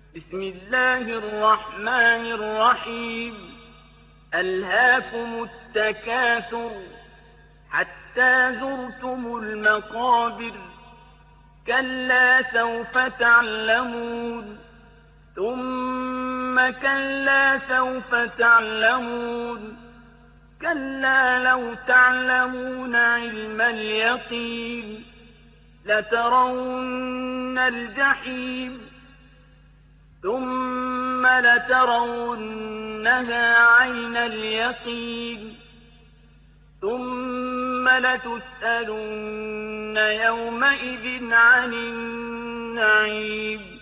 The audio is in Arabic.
بسم الله الرحمن الرحيم. ألهاكم التكاثر حتى زرتم المقابر، كلا سوف تعلمون ثم كلا سوف تعلمون، كلا لو تعلمون علم اليقين لترون الجحيم ثم لترونها عين اليقين ثم لتسألن يومئذ عن النعيم.